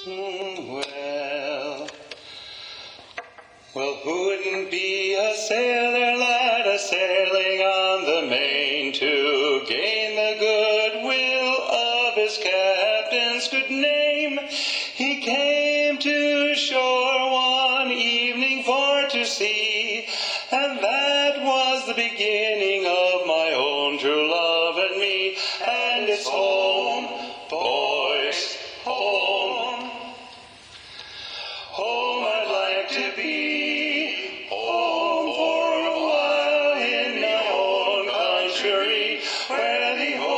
Well, who wouldn't be a sailor lad a-sailing on the main to gain the goodwill of his captain's good name? He came to shore one evening for to see, and that was the beginning of my own true love and me. And it's home, boys, home. Home I'd like to be, home for a while in my own country, where the